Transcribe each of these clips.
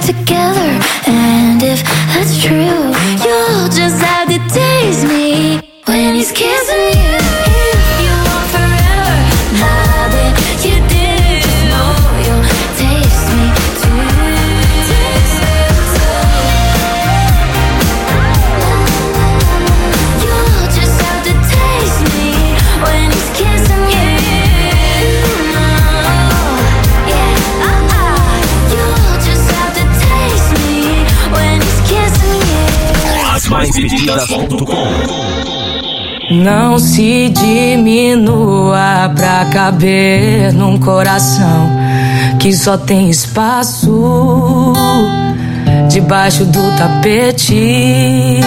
together. And if that's true, you'll just have to taste me when he's kissing you. If you want forever, I bet you do. No, you'll taste me too. Taste me too. You'll just have to taste me when he's kissing you. Não se diminua pra caber num coração que só tem espaço debaixo do tapete.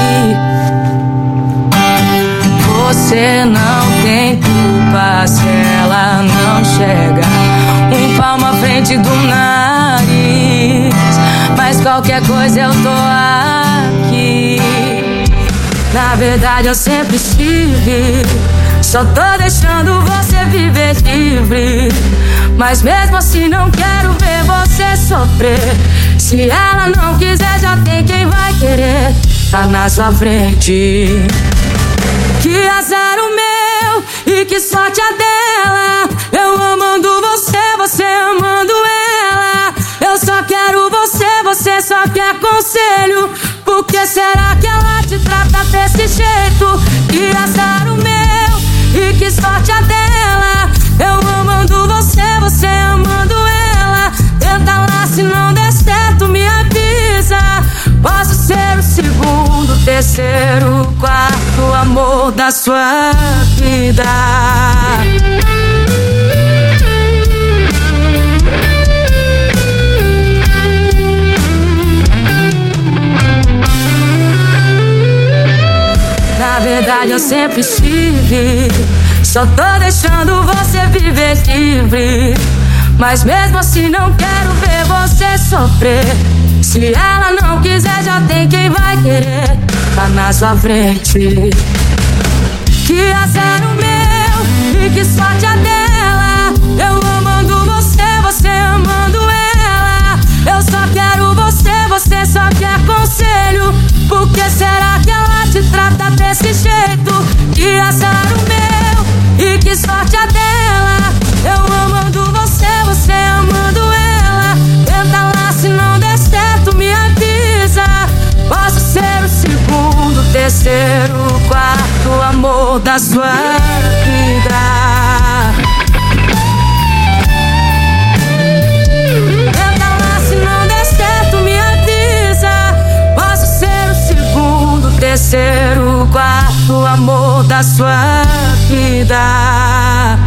Você não tem culpa se ela não chega um palmo à frente do nariz, mas qualquer coisa eu tô aqui. Na verdade eu sempre estive, só tô deixando você viver livre. Mas mesmo assim não quero ver você sofrer. Se ela não quiser já tem quem vai querer. Tá na sua frente. Que azar o meu e que sorte a dela. Eu amando você, você amando ela. Eu só quero você, você só quer conselho. Por que será que ela te trata desse jeito? Que azar o meu e que sorte a dela. Eu amando você, você amando ela. Tenta lá, se não der certo me avisa. Posso ser o segundo, terceiro, quarto amor da sua vida. Na verdade eu sempre estive, só tô deixando você viver livre. Mas mesmo assim não quero ver você sofrer. Se ela não quiser já tem quem vai querer. Tá na sua frente. Que azar o meu e que sorte a dela. Eu amando você, você amando ela. Eu só quero você, você só quer conselho. Por que será que ela te trata desse jeito? Que azar o meu e que sorte a dela. Eu amando você, você amando ela. Tenta lá, se não der certo me avisa. Posso ser o segundo, terceiro, quarto amor da sua vida. Tenta lá, se não der certo me avisa. Posso ser o segundo, terceiro, quarto amor da sua vida.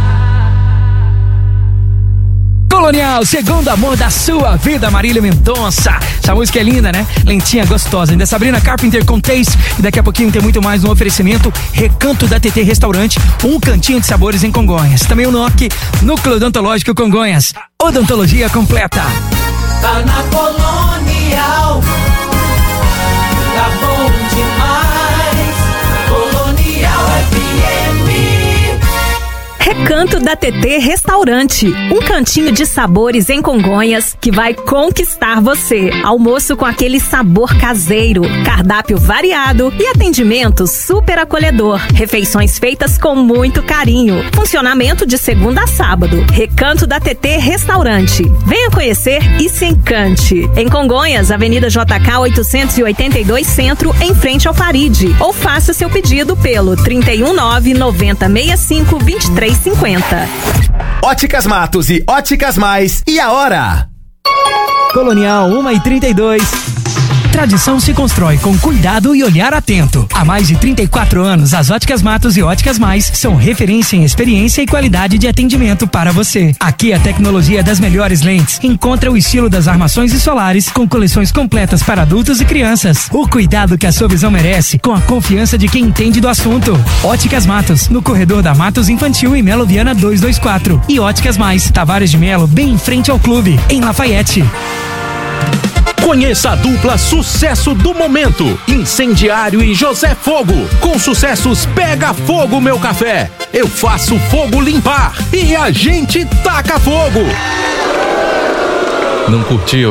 Colonial, segundo amor da sua vida, Marília Mendonça. Essa música é linda, né? Lentinha, gostosa. Ainda Sabrina Carpenter com Taste. E daqui a pouquinho tem muito mais no oferecimento Recanto da TT Restaurante, um cantinho de sabores em Congonhas. Também o NOC, Núcleo Odontológico Congonhas. Odontologia completa. Tá na Colonial, tá bom demais. Colonial FM. Recanto da TT Restaurante, um cantinho de sabores em Congonhas que vai conquistar você. Almoço com aquele sabor caseiro, cardápio variado e atendimento super acolhedor. Refeições feitas com muito carinho. Funcionamento de segunda a sábado. Recanto da TT Restaurante. Venha conhecer e se encante. Em Congonhas, Avenida JK 882 Centro, em frente ao Farid. Ou faça seu pedido pelo 319-9065-2350. Óticas Matos e Óticas Mais. E a hora? Colonial 1h32. Tradição se constrói com cuidado e olhar atento. Há mais de 34 anos, as Óticas Matos e Óticas Mais são referência em experiência e qualidade de atendimento para você. Aqui a tecnologia das melhores lentes encontra o estilo das armações e solares com coleções completas para adultos e crianças. O cuidado que a sua visão merece com a confiança de quem entende do assunto. Óticas Matos, no corredor da Matos Infantil em Melo Viana 224. E Óticas Mais, Tavares de Melo, bem em frente ao clube, em Lafayette. Conheça a dupla sucesso do momento, Incendiário e José Fogo, com sucessos Pega Fogo Meu Café, Eu Faço Fogo Limpar e A Gente Taca Fogo. Não curtiu, né?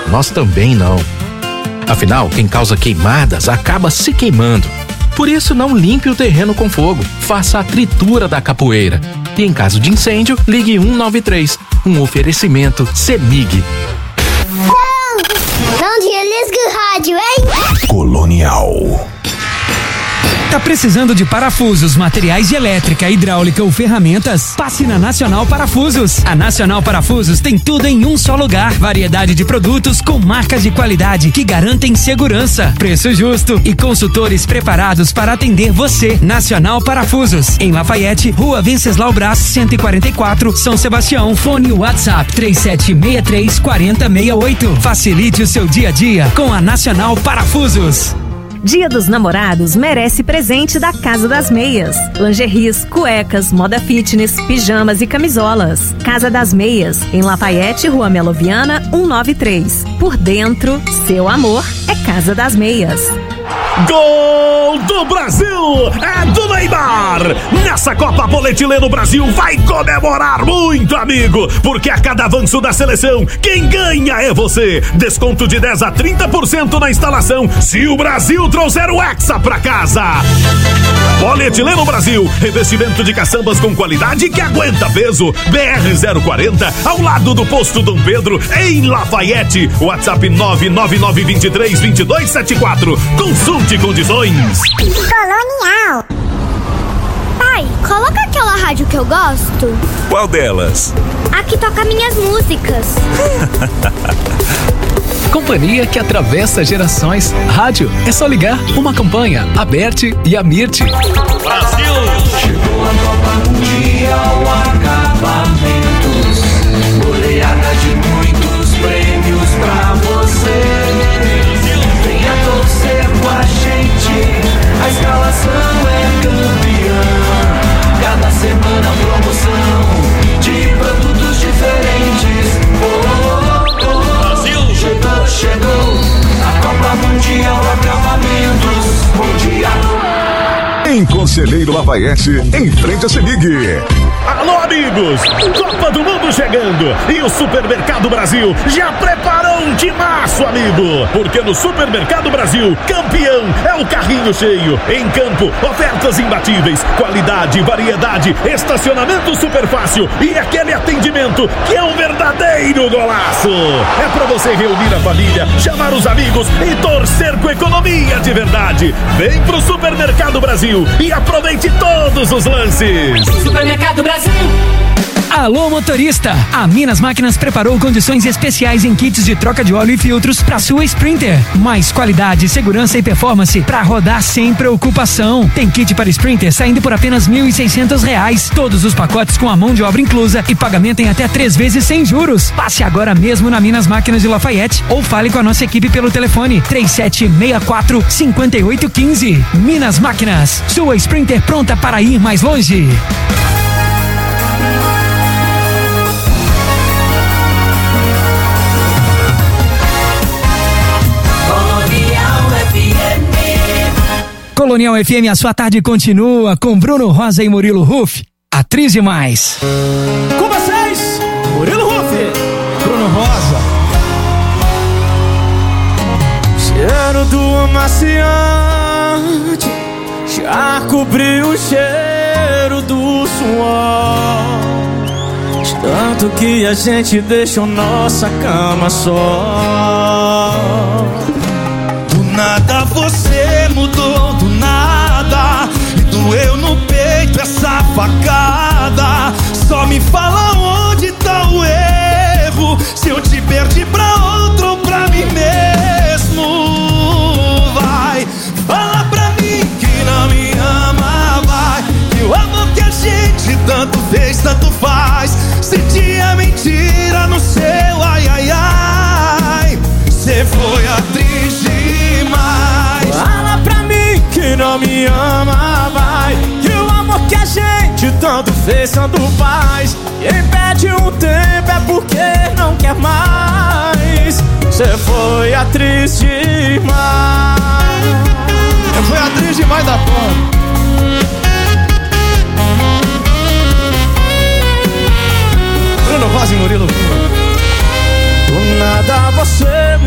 nós também não. Afinal, quem causa queimadas acaba se queimando. Por isso, não limpe o terreno com fogo, faça a tritura da capoeira. E em caso de incêndio, ligue 193. Um oferecimento CEMIG. Não desliga o rádio, hein? Colonial. Tá precisando de parafusos, materiais de elétrica, hidráulica ou ferramentas? Passe na Nacional Parafusos. A Nacional Parafusos tem tudo em um só lugar. Variedade de produtos com marcas de qualidade que garantem segurança, preço justo e consultores preparados para atender você. Nacional Parafusos, em Lafayette, Rua Venceslau Braz, 144, São Sebastião. Fone WhatsApp 3763-4068. Facilite o seu dia a dia com a Nacional Parafusos. Dia dos Namorados merece presente da Casa das Meias. Lingeries, cuecas, moda fitness, pijamas e camisolas. Casa das Meias, em Lafayette, Rua Meloviana, 193. Por dentro, seu amor é Casa das Meias. Gol do Brasil é do Neymar. Nessa Copa Polietileno Brasil vai comemorar muito, amigo, porque a cada avanço da seleção, quem ganha é você. Desconto de 10 a 30% na instalação se o Brasil trouxer o Hexa pra casa. Polietileno Brasil, revestimento de caçambas com qualidade que aguenta peso. BR-040, ao lado do posto Dom Pedro, em Lafayette. WhatsApp 999232274. Consulte condições. Colonial. Pai, coloca aquela rádio que eu gosto. Qual delas? A que toca minhas músicas. Companhia que atravessa gerações. Rádio é só ligar. Uma campanha, a Berti e a Mirti. Brasil! Chegou a Copa Mundial Acabamentos. Goleada de muitos prêmios pra você. Venha torcer com a gente. A escalação é campeã. Cada semana promoção de produtos diferentes. Brasil! Chegou a Copa Mundial Acabamentos Mundial. Em Conselheiro Lafayette, em frente a CEMIG. Alô, amigos! Copa do Mundo chegando! E o Supermercado Brasil já preparou um timaço, amigo! Porque no Supermercado Brasil, campeão é o carrinho cheio. Em campo, ofertas imbatíveis, qualidade, variedade, estacionamento super fácil e aquele atendimento que é um verdadeiro golaço! É pra você reunir a família, chamar os amigos e torcer com economia de verdade! Vem pro Supermercado Brasil e aproveite todos os lances! Supermercado Brasil. Alô, motorista! A Minas Máquinas preparou condições especiais em kits de troca de óleo e filtros para sua Sprinter. Mais qualidade, segurança e performance para rodar sem preocupação. Tem kit para Sprinter saindo por apenas R$ 1.600. Todos os pacotes com a mão de obra inclusa e pagamento em até 3 vezes sem juros. Passe agora mesmo na Minas Máquinas de Lafayette ou fale com a nossa equipe pelo telefone 3764-5815. Minas Máquinas, sua Sprinter pronta para ir mais longe. Colonial FM, a sua tarde continua com Bruno Rosa e Murilo Ruff. Atriz demais. Com vocês, Murilo Ruff, Bruno Rosa. Cheiro do amaciante já cobriu o cheiro do suor. De tanto que a gente deixou nossa cama só. Do nada você mudou, do nada. E doeu no peito essa facada. Só me fala onde tá o erro. Se eu te perdi pra outro ou pra mim mesmo. Vai, fala pra mim que não me ama, vai. Que o amor que a gente tanto fez, tanto faz. Sentia mentira no seu ai, ai, ai. Cê foi atriz demais. Fala pra mim que não me ama, vai. Que o amor que a gente tanto fez, tanto faz. Quem perde um tempo é porque não quer mais. Cê foi atriz demais. Eu fui atriz demais da porra. Bruno Rosa e Murilo. Do nada você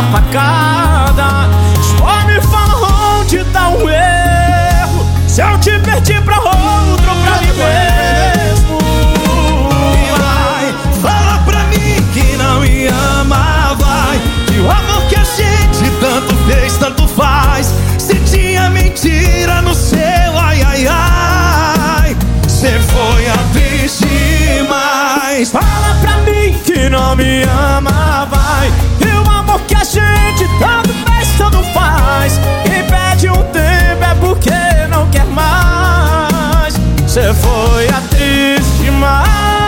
aquela facada. Só me fala onde tá o erro, se eu te perdi pra outro ou pra mim mesmo. E vai, fala pra mim que não me ama, vai, que o amor que a gente tanto fez, tanto faz. Se tinha mentira no seu ai, ai, ai, cê foi atriz demais. Fala pra mim que não me ama, vai, que o amor que a gente tanto fez, tanto faz. Quem pede um tempo é porque não quer mais. Cê foi atriz demais.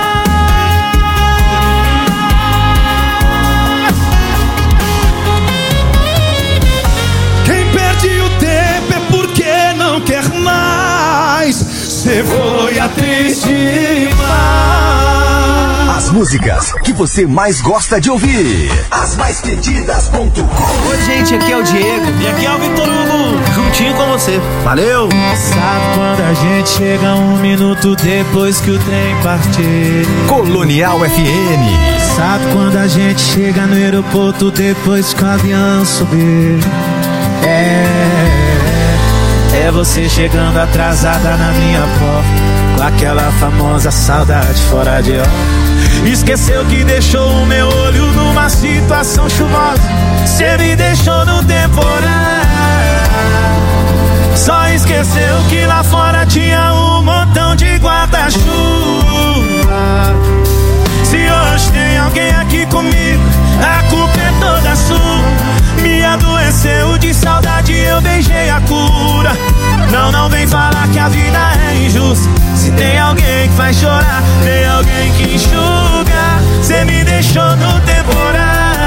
Quem perde o tempo é porque não quer mais. Cê foi atriz demais. As músicas que você mais gosta de ouvir. As mais pedidas.com. Oi, gente, aqui é o Diego. E aqui é o Vitor Hugo. Juntinho com você. Valeu! Sabe quando a gente chega 1 minuto depois que o trem partir? Colonial FM. Sabe quando a gente chega no aeroporto depois que o avião subir? É você chegando atrasada na minha porta, com aquela famosa saudade fora de hora. Esqueceu que deixou o meu olho numa situação chuvosa. Cê me deixou no temporal. Só esqueceu que lá fora tinha um montão de guarda-chuva. Se hoje tem alguém aqui comigo, a culpa é toda sua. Me adoeceu de saudade, eu beijei a cura. Não vem falar que a vida é injusta. Se tem alguém que faz chorar, tem alguém que enxuga. Cê me deixou no temporal.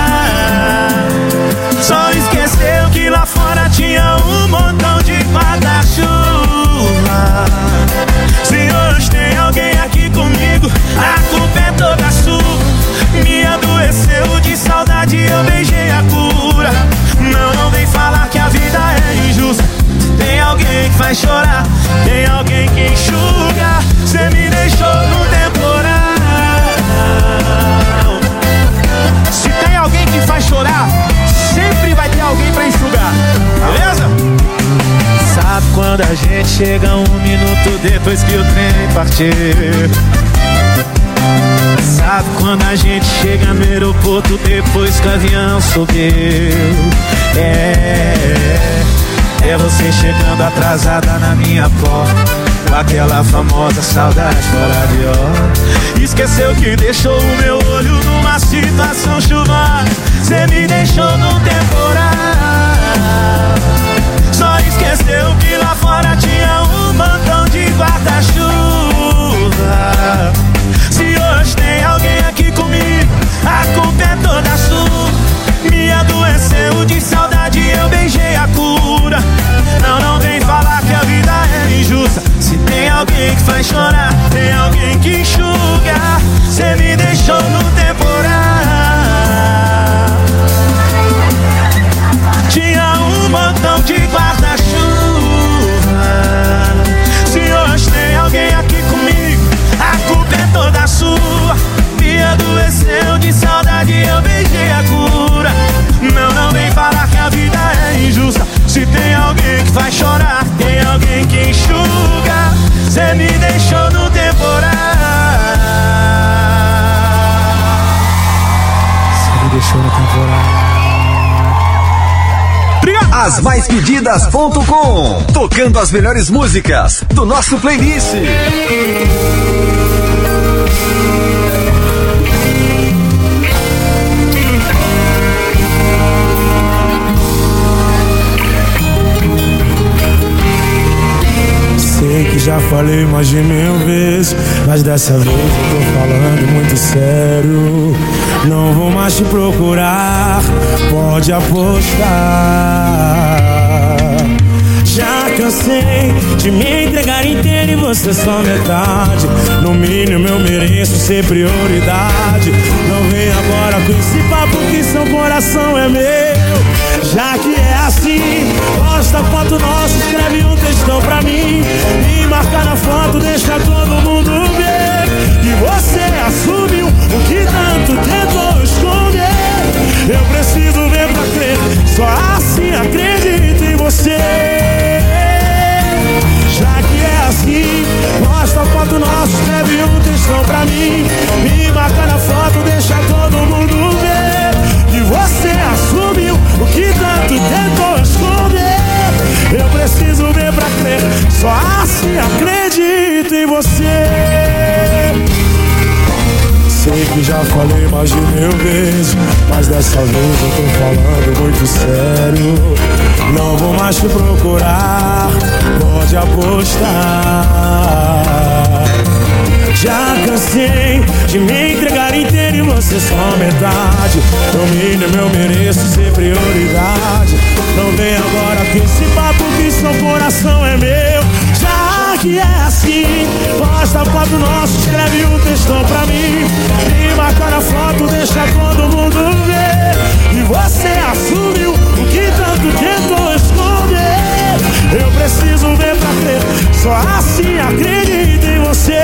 Só esqueceu que lá fora tinha um montão de guarda-chuva. Se hoje tem alguém aqui comigo, a culpa é toda sua. Me adoeceu de saudade, eu beijei a cura. Não vem falar que a vida é injusta. Tem alguém que faz chorar, tem alguém que enxuga. Cê me deixou no temporal. Se tem alguém que faz chorar, sempre vai ter alguém pra enxugar. Beleza? Sabe quando a gente chega 1 minuto depois que o trem partir? Sabe quando a gente chega no aeroporto depois que o avião subiu? É você chegando atrasada na minha porta, com aquela famosa saudade fora de hora. Esqueceu que deixou o meu olho numa situação chuvosa. Cê me deixou no temporal. Só esqueceu que lá fora tinha um montão de guarda-chuva. Se hoje tem alguém aqui comigo, a culpa é toda sua. Me adoeceu de saudade, eu beijei a cura. Não vem falar que a vida é injusta. Se tem alguém que faz chorar, tem alguém que enxuga. Cê me deixou no temporal. Tinha um montão de guarda-chuva. Se hoje tem alguém aqui comigo, a culpa é toda sua. Me adoeceu de saudade, eu beijei a cura. Não vem falar que a vida é injusta. Se tem alguém que faz chorar, tem alguém que enxuga. Cê me deixou no temporal. Cê me deixou no temporal. As mais pedidas.com, tocando as melhores músicas do nosso playlist. Sei que já falei mais de 1000 vezes, mas dessa vez eu tô falando muito sério. Não vou mais te procurar, pode apostar. Já cansei de me entregar inteiro e você só metade. No mínimo eu mereço ser prioridade. Não vem agora com esse papo que seu coração é meu. Já que é assim, posta foto nossa, escreve um textão pra mim e marca na foto, deixa todo mundo ver que você assumiu o que tanto tentou esconder. Eu preciso ver pra crer acredito em você. Já que é assim, posta foto nossa, escreve um textão pra mim, me marca na foto, deixa todo mundo ver que você assumiu o que tanto tentou esconder. Eu preciso ver pra crer, só assim acredito em você. Sei que já falei mais de 1000 vezes, mas dessa vez eu tô falando muito sério. Não vou mais te procurar, pode apostar. Já cansei de me entregar inteiro e você só metade. No mínimo eu mereço ser prioridade. Não vem agora com esse papo que seu coração é meu. Já que é assim, posta a foto nossa, escreve um textão pra mim, me marca na foto, deixa todo mundo ver e você assumiu o que tanto tentou esconder. Eu preciso ver pra crer, só assim acredito em você.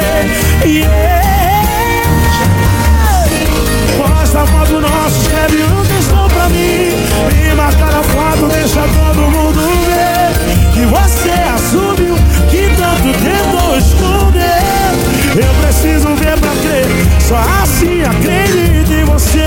Posta a foto nossa, escreve um textão pra mim, me marca na foto, deixa todo mundo ver que você assumiu que tanto tentou esconder. Eu preciso ver pra crer, só assim acredito em você.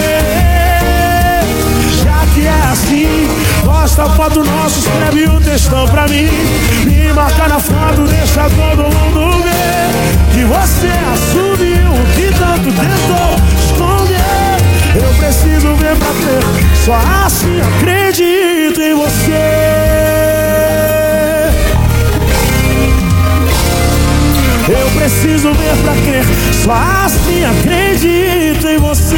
Já que é assim, posta a foto nossa, escreve um textão pra mim, me marca na foto, deixa todo mundo ver que você assumiu o que tanto tentou esconder. Eu preciso ver pra crer, só assim acredito em você. Eu preciso ver pra crer, só assim acredito em você.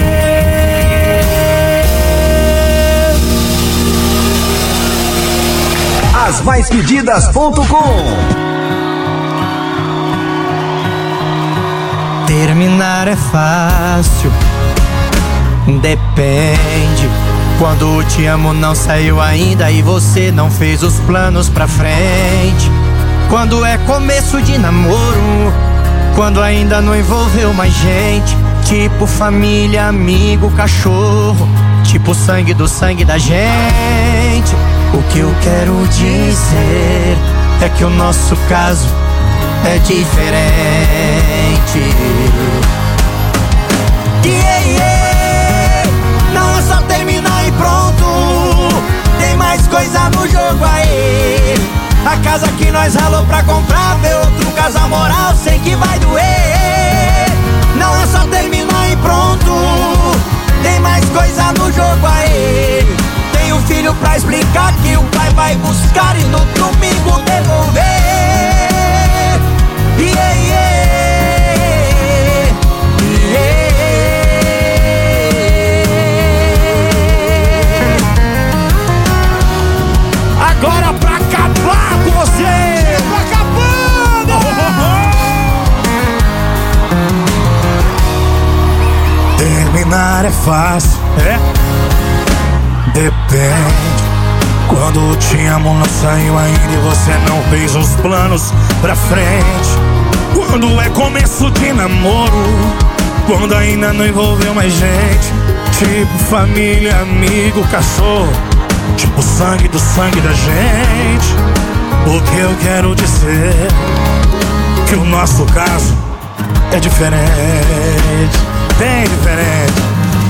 Asmaispedidas.com. Terminar é fácil, depende. Quando o te amo não saiu ainda e você não fez os planos pra frente. Quando é começo de namoro, quando ainda não envolveu mais gente. Tipo família, amigo, cachorro, tipo sangue do sangue da gente. O que eu quero dizer é que o nosso caso é diferente. Não é só terminar e pronto, tem mais coisa no jogo aí. A casa que nós ralou pra comprar, ver outro casal moral, sei que vai doer. Não é só terminar e pronto, tem mais coisa no jogo aí. Tem um filho pra explicar que o pai vai buscar e no domingo devolver. Agora pra acabar com você, tô acabando. Terminar é fácil, depende. Quando o te amo não saiu ainda e você não fez os planos pra frente. Quando é começo de namoro, quando ainda não envolveu mais gente. Tipo família, amigo, cachorro, tipo sangue do sangue da gente. O que eu quero dizer que o nosso caso é diferente, bem diferente.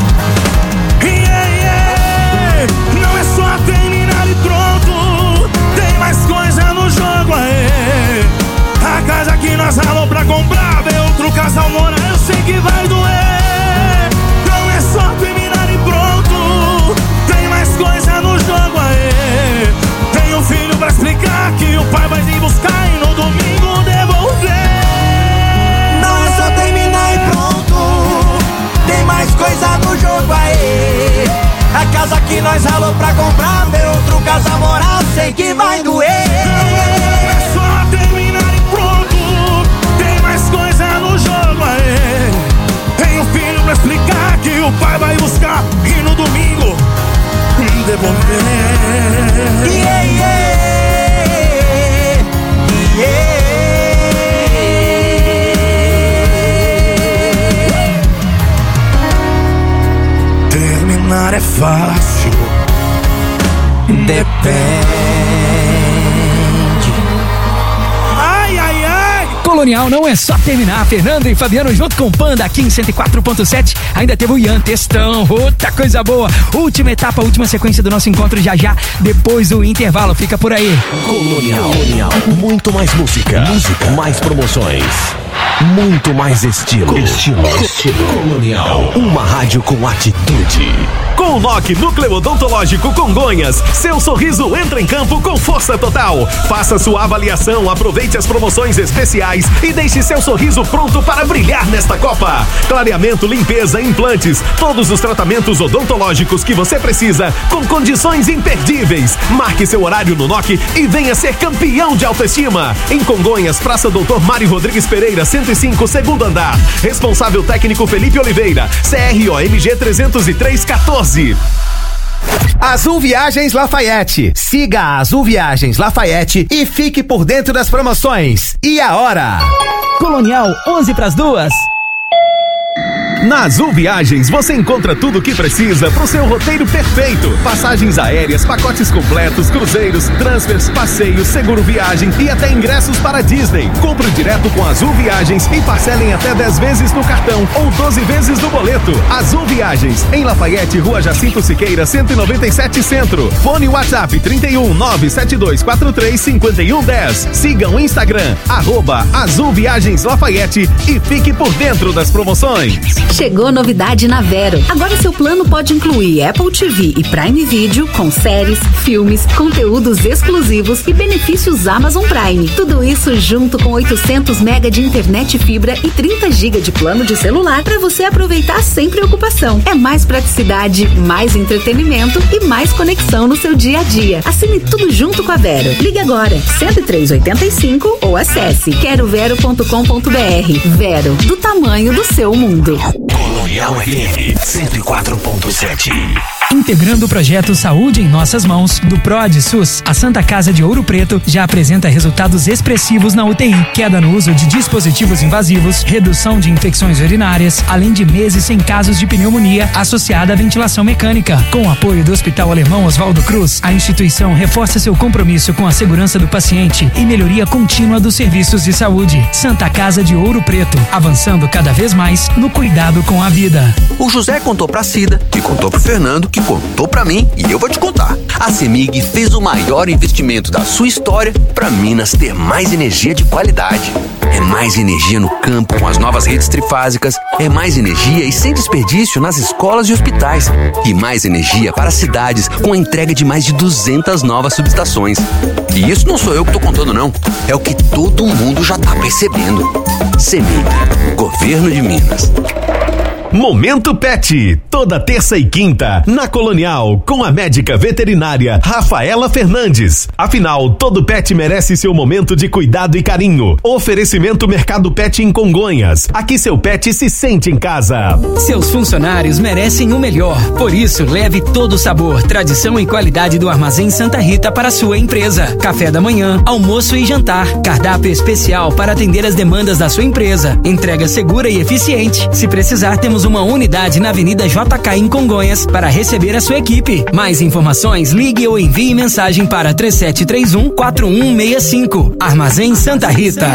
Não é só terminar e pronto, tem mais coisa no jogo aí. A casa que nós ralou pra comprar, ver outro casal morar, eu sei que vai doer. Não é só terminar e pronto, tem mais coisa no jogo aí. Tem um filho pra explicar que o pai vai vir buscar e no domingo devolver. Não é só terminar e pronto, tem mais coisa no jogo aí. A casa que nós ralou pra comprar, ver outro casal morar, sei que vai doer. Não é só terminar e pronto, tem mais coisa no jogo aí. Tem um filho pra explicar que o pai vai buscar e no domingo devolver. Terminar é fácil, depende. Colonial não é só terminar. Fernando e Fabiano junto com o Panda aqui em 104.7. Ainda teve o Ian Textão. Outra coisa boa. Última etapa, última sequência do nosso encontro já depois do intervalo. Fica por aí. Colonial. Muito mais música. Mais promoções. Muito mais estilo. Colonial. Uma rádio com atitude. Com o NOC Núcleo Odontológico Congonhas, seu sorriso entra em campo com força total. Faça sua avaliação, aproveite as promoções especiais e deixe seu sorriso pronto para brilhar nesta Copa. Clareamento, limpeza, implantes, todos os tratamentos odontológicos que você precisa com condições imperdíveis. Marque seu horário no NOC e venha ser campeão de autoestima. Em Congonhas, Praça Doutor Mário Rodrigues Pereira, 105, segundo andar. Responsável técnico Felipe Oliveira, CROMG 30314. Azul Viagens Lafayette. Siga a Azul Viagens Lafayette e fique por dentro das promoções. E a hora? Colonial, 11:02. Na Azul Viagens você encontra tudo o que precisa para o seu roteiro perfeito. Passagens aéreas, pacotes completos, cruzeiros, transfers, passeios, seguro viagem e até ingressos para Disney. Compre direto com Azul Viagens e parcelem até 10 vezes no cartão ou 12 vezes no boleto. Azul Viagens, em Lafayette, Rua Jacinto Siqueira, 197 Centro. Fone WhatsApp 31 97243 5110. Siga o Instagram, @Azul Viagens Lafayette e fique por dentro das promoções. Chegou novidade na Vero. Agora seu plano pode incluir Apple TV e Prime Video com séries, filmes, conteúdos exclusivos e benefícios Amazon Prime. Tudo isso junto com 800 MB de internet fibra e 30 GB de plano de celular para você aproveitar sem preocupação. É mais praticidade, mais entretenimento e mais conexão no seu dia a dia. Assine tudo junto com a Vero. Ligue agora 10385 ou acesse querovero.com.br. Vero, do tamanho do seu mundo. Colonial FM 104.7. Integrando o projeto Saúde em Nossas Mãos, do PROD SUS, a Santa Casa de Ouro Preto já apresenta resultados expressivos na UTI, queda no uso de dispositivos invasivos, redução de infecções urinárias, além de meses sem casos de pneumonia associada à ventilação mecânica. Com o apoio do Hospital Alemão Oswaldo Cruz, a instituição reforça seu compromisso com a segurança do paciente e melhoria contínua dos serviços de saúde. Santa Casa de Ouro Preto, avançando cada vez mais no cuidado com a vida. O José contou pra Cida, que contou pro Fernando, que contou pra mim, e eu vou te contar. A CEMIG fez o maior investimento da sua história pra Minas ter mais energia de qualidade. É mais energia no campo com as novas redes trifásicas, é mais energia e sem desperdício nas escolas e hospitais, e mais energia para as cidades com a entrega de mais de 200 novas subestações. E isso não sou eu que tô contando não, é o que todo mundo já tá percebendo. CEMIG, Governo de Minas. Momento Pet, toda terça e quinta, na Colonial, com a médica veterinária Rafaela Fernandes. Afinal, todo pet merece seu momento de cuidado e carinho. Oferecimento Mercado Pet em Congonhas. Aqui seu pet se sente em casa. Seus funcionários merecem o melhor. Por isso, leve todo o sabor, tradição e qualidade do Armazém Santa Rita para a sua empresa. Café da manhã, almoço e jantar. Cardápio especial para atender as demandas da sua empresa. Entrega segura e eficiente. Se precisar, temos uma unidade na Avenida JK em Congonhas para receber a sua equipe. Mais informações, ligue ou envie mensagem para 3731-4165. Armazém Santa Rita.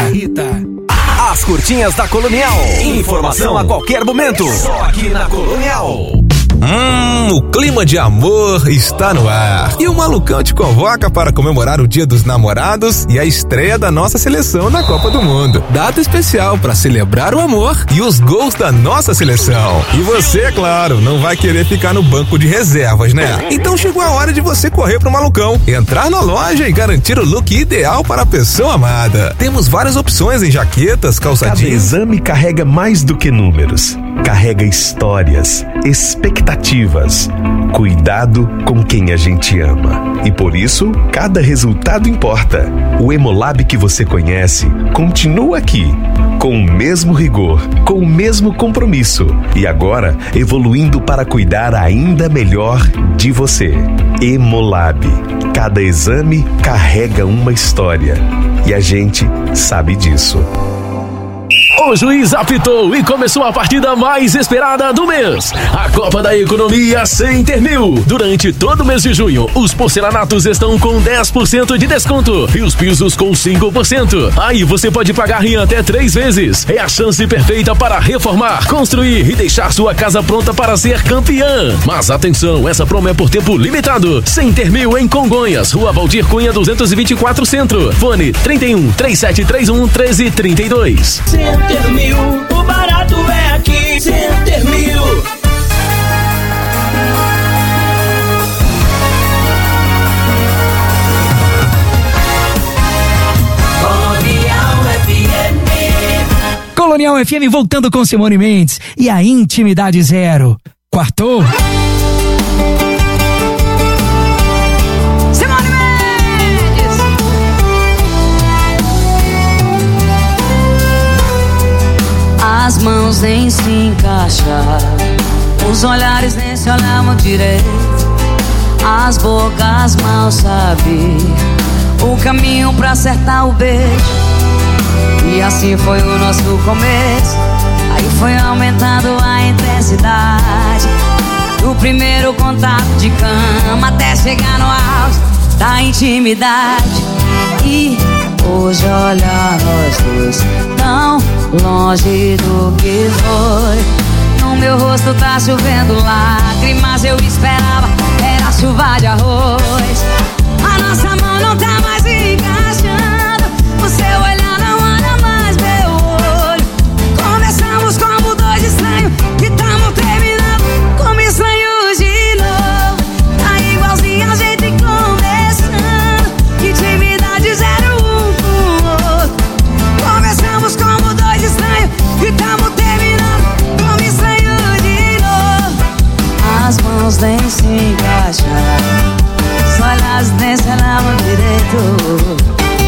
As curtinhas da Colonial. Informação a qualquer momento. Só aqui na Colonial. O clima de amor está no ar. E o Malucão te convoca para comemorar o Dia dos Namorados e a estreia da nossa seleção na Copa do Mundo. Data especial para celebrar o amor e os gols da nossa seleção. E você, claro, não vai querer ficar no banco de reservas, né? Então chegou a hora de você correr pro Malucão, entrar na loja e garantir o look ideal para a pessoa amada. Temos várias opções em jaquetas, calçadinhos. Cada exame carrega mais do que números. Carrega histórias, expectativas, cuidado com quem a gente ama. E por isso, cada resultado importa. O Hemolab que você conhece continua aqui, com o mesmo rigor, com o mesmo compromisso. E agora, evoluindo para cuidar ainda melhor de você. Hemolab. Cada exame carrega uma história. E a gente sabe disso. O juiz apitou e começou a partida mais esperada do mês. A Copa da Economia Center Mil. Durante todo o mês de junho, os porcelanatos estão com 10% de desconto e os pisos com 5%. Aí você pode pagar em até 3 vezes. É a chance perfeita para reformar, construir e deixar sua casa pronta para ser campeã. Mas atenção, essa promo é por tempo limitado. Center Mil em Congonhas, Rua Valdir Cunha 224 Centro. Fone 31 3731 1332. Center Mil, o barato é aqui. Center Mil. Colonial FM voltando com Simone Mendes e a Intimidade Zero. Quartou? Simone Mendes! As mãos nem se encaixavam, os olhares nem se olhavam direito, as bocas mal sabiam o caminho pra acertar o beijo. E assim foi o nosso começo. Aí foi aumentando a intensidade do primeiro contato de cama até chegar no auge da intimidade. E hoje olha nós dois tão longe do que foi. No meu rosto tá chovendo lágrimas, eu esperava era chuva de arroz. A nossa mão não tá mais encaixando, o seu olhar não olha mais meu olho. Começamos como dois estranhos e tamo terminando como estranhos de novo. Tá igualzinho a gente começando, intimidade 01 com o outro. Começamos como dois estranhos e tamo terminando como estranhos de novo. As mãos nem se encaixaram, os olhares nem se olhavam direito.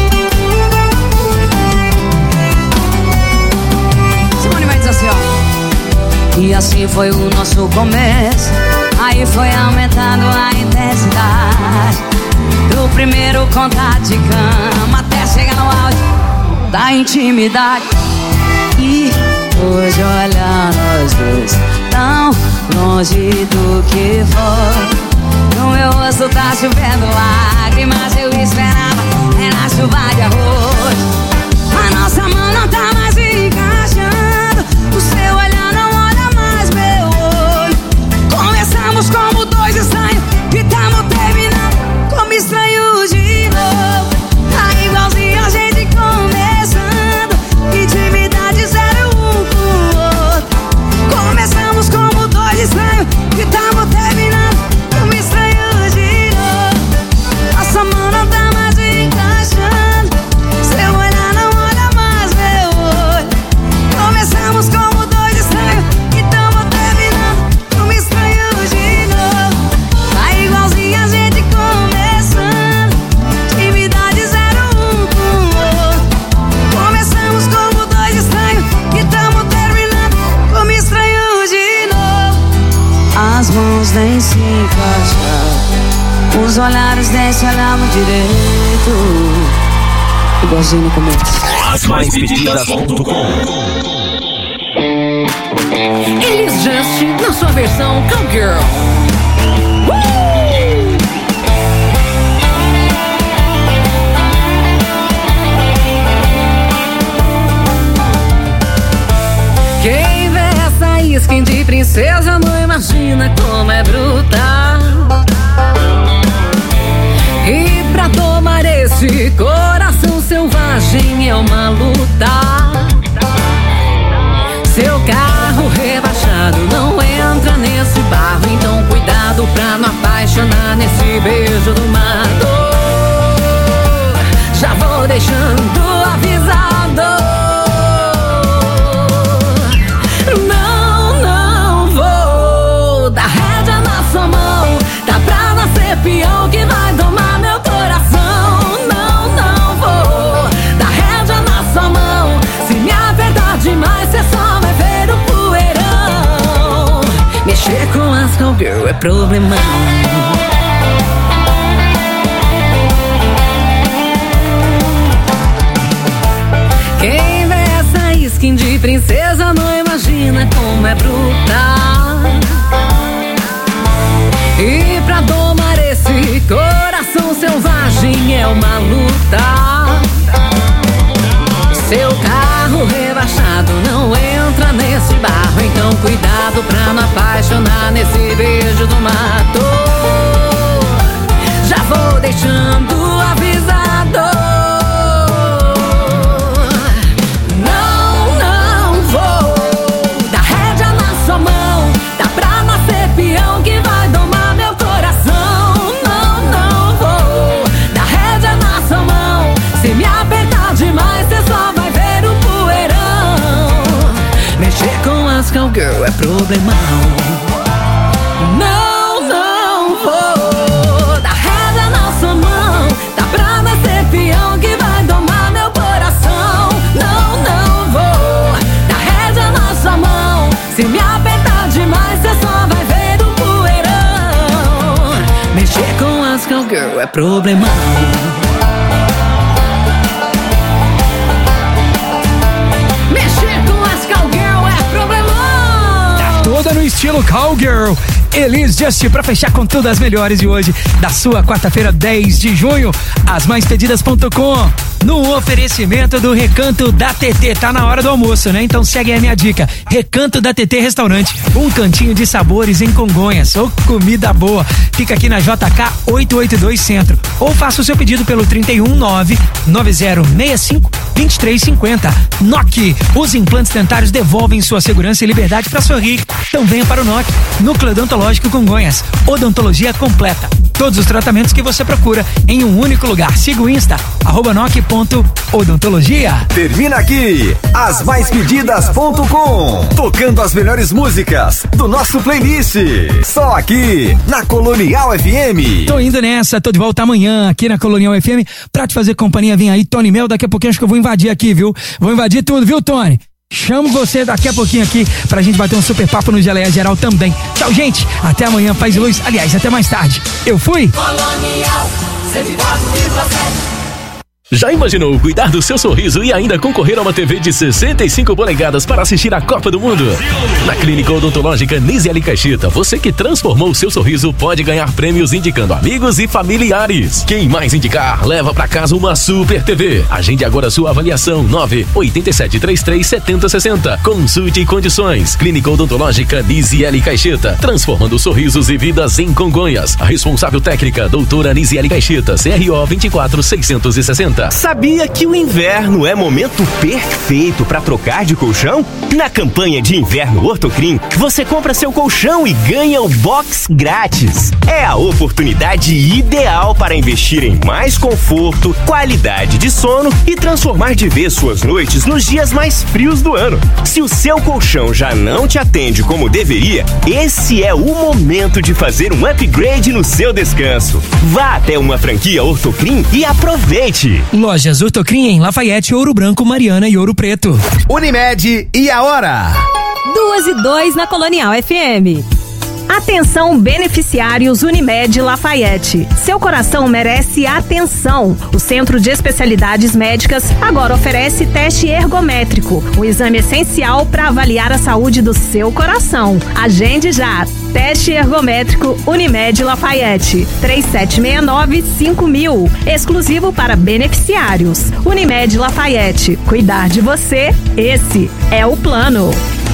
Assim, ó. E assim foi o nosso começo. Aí foi aumentando a intensidade do primeiro contato de cama até chegar no auge da intimidade. E hoje olha nós dois tão longe do que foi. No meu rosto tá chovendo lágrimas, eu esperava era chuva de arroz. A nossa mão não tá mais encaixando, o seu olhar não olha mais meu olho. Começamos como dois estranhos e tamo terminando como estranhos de novo. Tá igualzinho a gente começando, intimidade 01 com o outro. Começamos como dois estranhos e tamo terminando como estranhos de novo. Nossa mão não tá mais encaixando, seu olhar não olha mais meu olho. Começamos como dois estranhos e tamo terminando como estranhos de novo. Tá igualzinho a gente começando, intimidade 01 com o outro. Começamos como dois estranhos e tamo terminando como estranhos de novo. As mãos nem se encaixavam, os olhares nem se olhavam direito, igualzinho no começo. As mais pedidas.com. Elis Just na sua versão Cowgirl. Quem vê essa skin de princesa não imagina como é brutal. E pra tomar esse coração selvagem é uma luta. Seu carro rebaixado não entra nesse barro, então cuidado pra não apaixonar nesse beijo do mato. Já vou deixando avisado. Não vou dar rédea na sua mão. Tá pra nascer peão que vai domar meu coração. Não vou dar rédea na sua mão. Se me apertar demais, cê só vai ver o poeirão. Mexer com as cowgirl é problemão. Quem vê essa skin de de princesa, não imagina como é bruta. E pra domar esse coração selvagem é uma luta. Seu carro rebaixado não entra nesse barro, então cuidado pra não apaixonar nesse beijo do mato. Já vou deixando avisado. Não vou dar rédea na sua mão. Dá pra nascer peão que vai domar meu coração. Não vou dar rédea na sua mão. Se me apertar demais, você só vai ver o poeirão. Mexer com as cowgirl é problemão. Não vou dar rédea na sua mão. Dá pra nascer peão que vai domar meu coração. Não vou dar rédea na sua mão. Se me apertar demais, você só vai ver o poeirão. Mexer com as cowgirl é problemão. Toda no estilo cowgirl. Elis Just pra fechar com todas as melhores de hoje, da sua quarta-feira, 10 de junho. Asmaispedidas.com, no oferecimento do Recanto da TT. Tá na hora do almoço, né? Então segue aí a minha dica. Recanto da TT Restaurante, um cantinho de sabores em Congonhas. Ô, comida boa. Fica aqui na JK 882 Centro. Ou faça o seu pedido pelo 319-9065-2350. NOC, os implantes dentários devolvem sua segurança e liberdade para sorrir. Então venha para o NOC, Núcleo Odontológico Congonhas. Odontologia completa. Todos os tratamentos que você procura em um único lugar. Siga o Insta, @noc.odontologia. Termina aqui, asmaispedidas.com, tocando as melhores músicas do nosso playlist. Só aqui, na Colonial FM. Tô indo nessa, tô de volta amanhã aqui na Colonial FM pra te fazer companhia. Vem aí, Tony Mel, daqui a pouquinho acho que eu vou invadir aqui, viu? Vou invadir tudo, viu, Tony? Chamo você daqui a pouquinho aqui pra gente bater um super papo no Geleia Geral também. Tchau, gente. Até amanhã, paz e luz. Aliás, até mais tarde. Eu fui. Colonial 104,7. Já imaginou cuidar do seu sorriso e ainda concorrer a uma TV de 65 polegadas para assistir a Copa do Mundo? Na Clínica Odontológica Nisiele Caixeta, você que transformou o seu sorriso pode ganhar prêmios indicando amigos e familiares. Quem mais indicar, leva para casa uma Super TV. Agende agora sua avaliação, 987337060. Consulte condições. Clínica Odontológica Nisiele Caixeta, transformando sorrisos e vidas em Congonhas. A responsável técnica, doutora Nisiele Caixeta, CRO 24660. Sabia que o inverno é momento perfeito para trocar de colchão? Na campanha de inverno Ortocrim, você compra seu colchão e ganha o box grátis. É a oportunidade ideal para investir em mais conforto, qualidade de sono e transformar de vez suas noites nos dias mais frios do ano. Se o seu colchão já não te atende como deveria, esse é o momento de fazer um upgrade no seu descanso. Vá até uma franquia Ortocrim e aproveite! Lojas Ortocrim em Lafayette, Ouro Branco, Mariana e Ouro Preto. Unimed e a hora? 2:02 na Colonial FM. Atenção, beneficiários Unimed Lafayette. Seu coração merece atenção. O Centro de Especialidades Médicas agora oferece teste ergométrico, um exame essencial para avaliar a saúde do seu coração. Agende já. Teste ergométrico Unimed Lafayette. 3769-5000. Exclusivo para beneficiários. Unimed Lafayette. Cuidar de você, esse é o plano.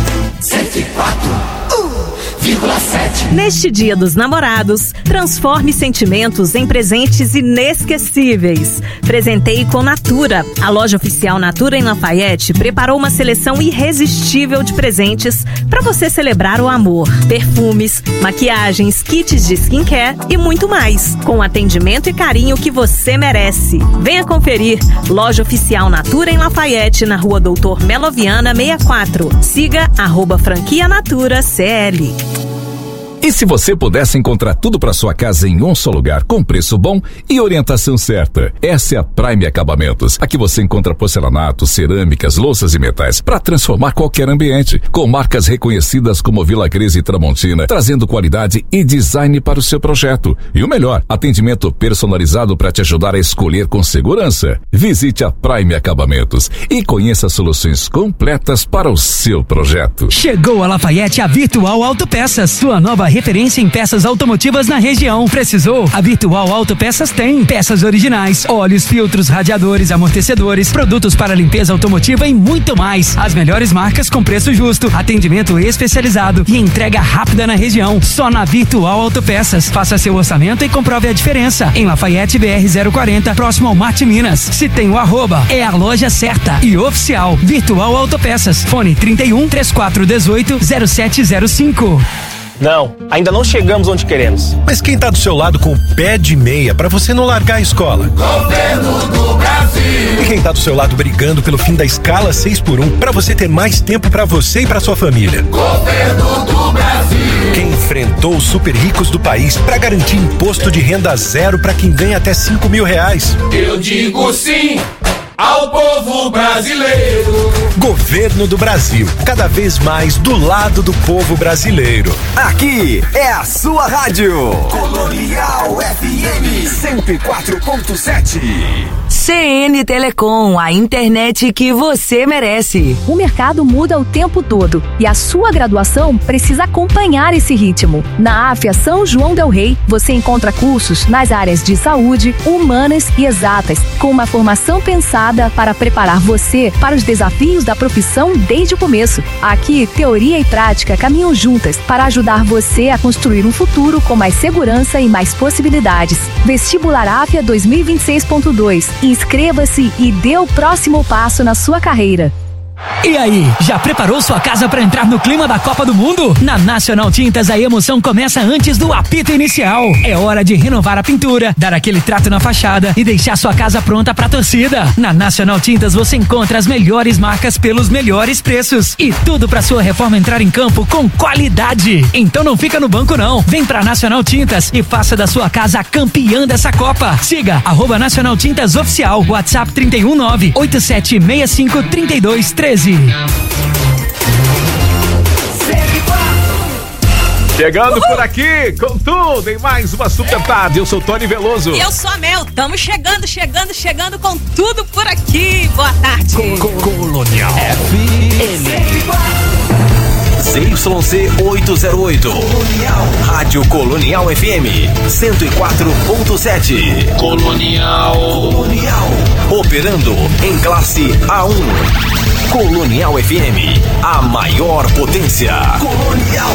104,7. Neste Dia dos Namorados, transforme sentimentos em presentes inesquecíveis. Presenteie com Natura. A loja oficial Natura em Lafayette preparou uma seleção irresistível de presentes para você celebrar o amor. Perfumes, maquiagens, kits de skincare e muito mais. Com atendimento e carinho que você merece. Venha conferir. Loja oficial Natura em Lafayette, na Rua Doutor Meloviana 64. Siga @franquia Natura CL. E se você pudesse encontrar tudo para sua casa em um só lugar, com preço bom e orientação certa, essa é a Prime Acabamentos. Aqui você encontra porcelanato, cerâmicas, louças e metais para transformar qualquer ambiente, com marcas reconhecidas como Vila Cris e Tramontina, trazendo qualidade e design para o seu projeto. E o melhor, atendimento personalizado para te ajudar a escolher com segurança. Visite a Prime Acabamentos e conheça soluções completas para o seu projeto. Chegou a Lafayette a Virtual Autopeças, sua nova referência em peças automotivas na região. Precisou? A Virtual Autopeças tem peças originais, óleos, filtros, radiadores, amortecedores, produtos para limpeza automotiva e muito mais. As melhores marcas com preço justo, atendimento especializado e entrega rápida na região. Só na Virtual Autopeças. Faça seu orçamento e comprove a diferença. Em Lafayette BR 040, próximo ao Marte Minas. Se tem o arroba, é a loja certa e oficial. Virtual Autopeças. Fone 31 3418 0705. Não, ainda não chegamos onde queremos. Mas quem tá do seu lado com o pé de meia pra você não largar a escola? Governo do Brasil. E quem tá do seu lado brigando pelo fim da escala 6x1 pra você ter mais tempo pra você e pra sua família? Governo do Brasil. Quem enfrentou os super ricos do país pra garantir imposto de renda zero pra quem ganha até R$5.000? Eu digo sim ao povo brasileiro. Governo do Brasil, cada vez mais do lado do povo brasileiro. Aqui é a sua rádio. Colonial FM 104.7. CN Telecom, a internet que você merece. O mercado muda o tempo todo e a sua graduação precisa acompanhar esse ritmo. Na AFIA São João del Rei, você encontra cursos nas áreas de saúde, humanas e exatas, com uma formação pensada para preparar você para os desafios da profissão desde o começo. Aqui, teoria e prática caminham juntas para ajudar você a construir um futuro com mais segurança e mais possibilidades. Vestibular AFIA 2026.2. Inscreva-se e dê o próximo passo na sua carreira. E aí, já preparou sua casa para entrar no clima da Copa do Mundo? Na Nacional Tintas a emoção começa antes do apito inicial. É hora de renovar a pintura, dar aquele trato na fachada e deixar sua casa pronta pra torcida. Na Nacional Tintas você encontra as melhores marcas pelos melhores preços e tudo pra sua reforma entrar em campo com qualidade. Então não fica no banco não. Vem pra Nacional Tintas e faça da sua casa a campeã dessa Copa. Siga @Nacional Tintas Oficial, WhatsApp 319-8765-3213. Chegando por aqui com tudo em mais uma super tarde. Eu sou Tony Veloso. E eu sou a Mel. Estamos chegando com tudo por aqui. Boa tarde. Colonial FM ZYC 808 Colonial. Rádio Colonial FM 104.7 Colonial. Operando em classe A1. Colonial FM, a maior potência. Colonial.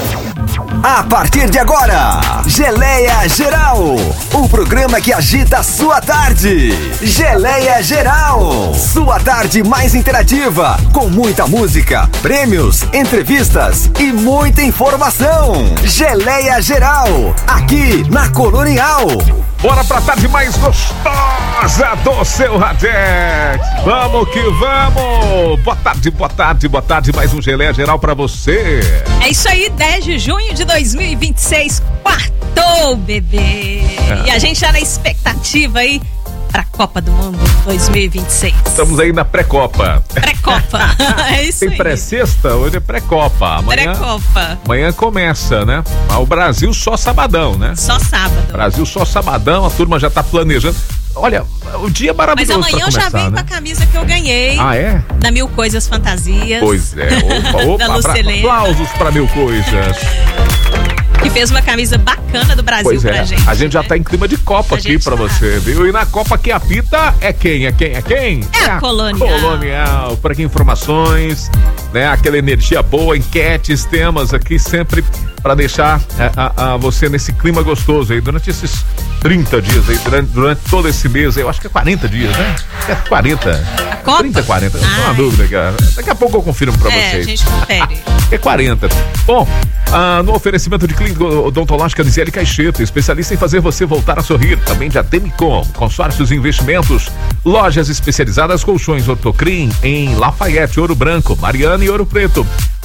A partir de agora, Geleia Geral, o programa que agita a sua tarde. Geleia Geral, sua tarde mais interativa, com muita música, prêmios, entrevistas e muita informação. Geleia Geral, aqui na Colonial. Bora pra tarde mais gostosa do seu Radex. Vamos que vamos. Boa tarde. Mais um Geleia Geral pra você. É isso aí, 10 de junho de 2026. Quartou, bebê. E a gente tá na expectativa aí pra Copa do Mundo 2026. Estamos aí na pré-copa. Pré-copa. É isso aí. Tem pré-sexta, hoje é pré-copa. Pré-copa. Amanhã começa, né? O Brasil só sabadão, né? Só sábado. Brasil só sabadão, a turma já tá planejando. Olha, o dia é maravilhoso. Mas amanhã eu já venho, né, com a camisa que eu ganhei. Ah, é? Da Mil Coisas Fantasias. Pois é. Opa, da Lucelena. Aplausos pra Mil Coisas. Que fez uma camisa bacana do Brasil pois pra é. gente. A gente já tá em clima de Copa aqui pra você, viu? E na Copa que apita é quem? É a Colonial. Colonial. Por aqui informações, né? Aquela energia boa, enquetes, temas aqui sempre pra deixar você nesse clima gostoso aí durante esses 30 dias aí, durante todo esse mês aí. Eu acho que é 40 dias, né? É 40. A Copa? 30, 40. Não há dúvida, cara. Daqui a pouco eu confirmo pra vocês. A gente confere. É 40. Bom, no oferecimento de Clínica Odontológica Nisiele Caixeta, especialista em fazer você voltar a sorrir. Também de Ademicon, consórcios e investimentos. Lojas especializadas, colchões Ortocrim em Lafayette, Ouro Branco, Mariana e Ouro Preto.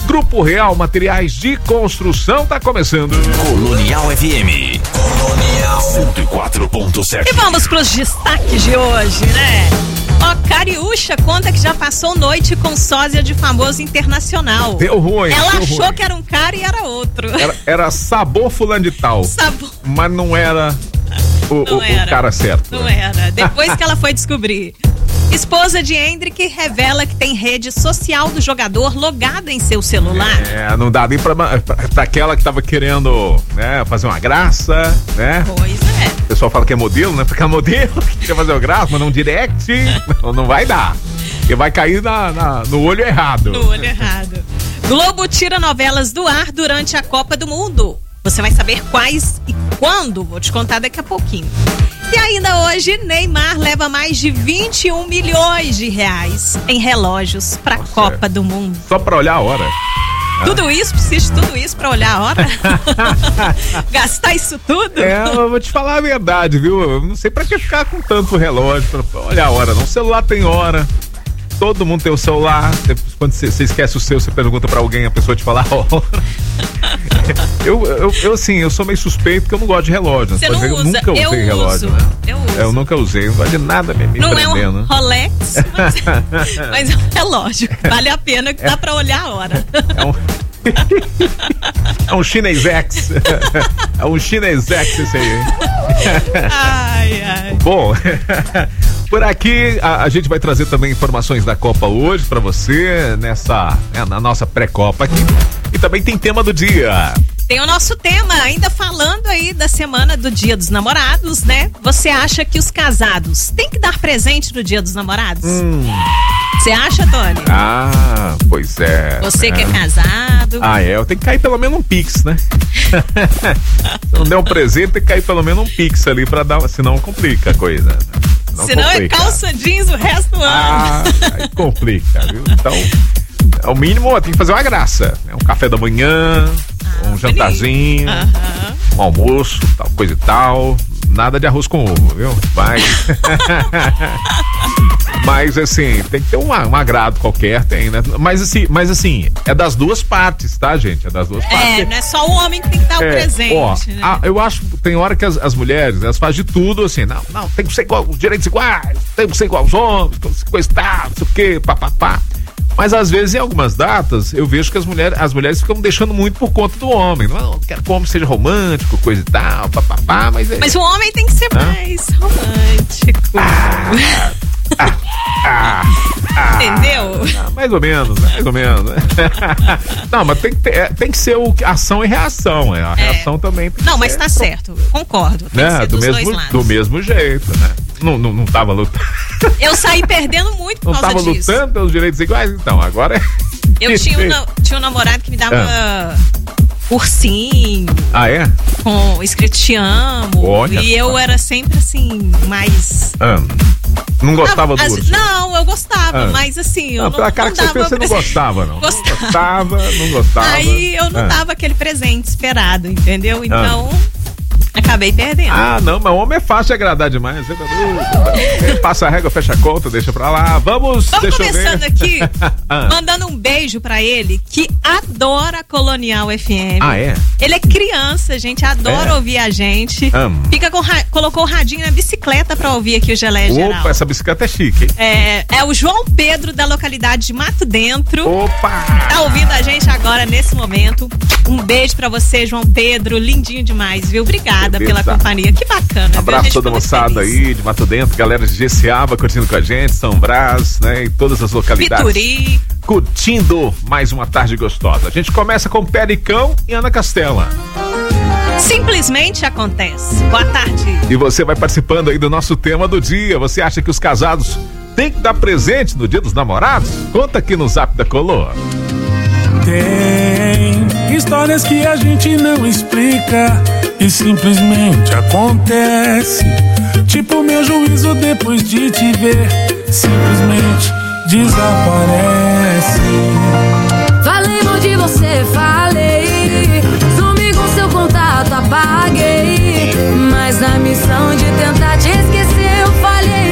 Grupo Real Materiais de Construção tá começando. Colonial FM. Colonial 104.7. E vamos pros destaques de hoje, né? Ó, Cariúcha conta que já passou noite com sósia de famoso internacional. Deu ruim. Ela deu achou ruim. que era um cara e era outro. Era sabor fulano de tal. Sabor. Mas não era o cara certo. Não era. Depois que ela foi descobrir. Esposa de Hendrick revela que tem rede social do jogador logada em seu celular. Não dá nem pra aquela que tava querendo, né, fazer uma graça, né? Pois é. O pessoal fala que é modelo, né? Porque é modelo que quer fazer uma graça, mas não direct, não vai dar. Porque vai cair no olho errado. No olho errado. Globo tira novelas do ar durante a Copa do Mundo. Você vai saber quais e quando, vou te contar daqui a pouquinho. E ainda hoje, Neymar leva mais de 21 milhões de reais em relógios pra Copa do Mundo. Só pra olhar a hora. Tudo isso, precisa de tudo isso pra olhar a hora? Gastar isso tudo? Eu vou te falar a verdade, viu? Eu não sei pra que ficar com tanto relógio pra olhar a hora, não. O celular tem hora. Todo mundo tem o celular. Quando você esquece o seu, você pergunta pra alguém, a pessoa te fala a hora. Eu sou meio suspeito porque eu não gosto de relógio. Você não usa? Eu nunca usei relógio. Uso. Né? Eu uso. Eu nunca usei, não gosto de nada me não prendendo. É um Rolex, mas é um relógio. Vale a pena que dá pra olhar a hora. É um Chinesex. É um Chinesex esse aí. Ai. Bom, por aqui a gente vai trazer também informações da Copa hoje pra você na nossa pré-Copa aqui. E também tem tema do dia. Tem o nosso tema, ainda falando aí da semana do Dia dos Namorados, né? Você acha que os casados têm que dar presente no Dia dos Namorados? Você acha, Tony? Ah, pois é. Você que é casado. Eu tenho que cair pelo menos um pix, né? Se não der um presente, tem que cair pelo menos um pix ali pra dar, senão complica a coisa. Senão é calça jeans o resto do ano. Aí complica, viu? Então, ao mínimo, tem que fazer uma graça. Né? Um café da manhã, um jantarzinho, um almoço, tal coisa e tal. Nada de arroz com ovo, viu? Mas assim, tem que ter um agrado qualquer, tem, né? Mas assim, é das duas partes, tá, gente? É das duas partes. Não é só o homem que tem que dar o presente, né? Eu acho que tem hora que as mulheres, elas fazem de tudo, assim, não, tem que ser igual, os direitos iguais, tem que ser igual aos homens, coisa e tal, não sei o quê, papapá. Mas às vezes em algumas datas eu vejo que as mulheres ficam deixando muito por conta do homem. Não quero que o homem seja romântico, coisa e tal, papapá, mas o homem tem que ser mais romântico. Entendeu? Mais ou menos. Não, mas tem que ser ação e reação. A reação também tem que Não, mas tá certo, concordo. Tem que ser dos dois lados. Do mesmo jeito, né? Não tava lutando. Eu saí perdendo muito por causa disso. Não tava lutando pelos direitos iguais, então, agora é... Eu tinha um namorado que me dava ursinho. Ah, é? Com escrito te amo. Olha. E eu era sempre assim, mais... Não gostava do urso? Não, eu gostava, mas assim, eu não pela cara que você fez, você não gostava, não. Não gostava. Aí eu não dava aquele presente esperado, entendeu? Então... Acabei perdendo. Não, mas homem é fácil de agradar demais. Passa a régua, fecha a conta, deixa pra lá. Vamos começando aqui, mandando um beijo pra ele, que adora Colonial FM. É? Ele é criança, gente, adora ouvir a gente. Colocou o radinho na bicicleta pra ouvir aqui o Geleia Geral. Opa, essa bicicleta é chique, hein? É o João Pedro, da localidade de Mato Dentro. Opa! Tá ouvindo a gente agora, nesse momento. Um beijo pra você, João Pedro, lindinho demais, viu? Obrigada pela companhia, que bacana. Abraço toda a moçada aí de Mato Dentro, galera de Jeceaba curtindo com a gente, São Brás, né, e todas as localidades. Pituri. Curtindo mais uma tarde gostosa. A gente começa com Pericão e Ana Castela. Simplesmente acontece. Boa tarde. E você vai participando aí do nosso tema do dia. Você acha que os casados têm que dar presente no Dia dos Namorados? Conta aqui no Zap da Colô. Tem histórias que a gente não explica e simplesmente acontece. Tipo meu juízo depois de te ver, simplesmente desaparece. Falei mal de você, falei. Sumi com seu contato, apaguei. Mas na missão de tentar te esquecer, eu falhei.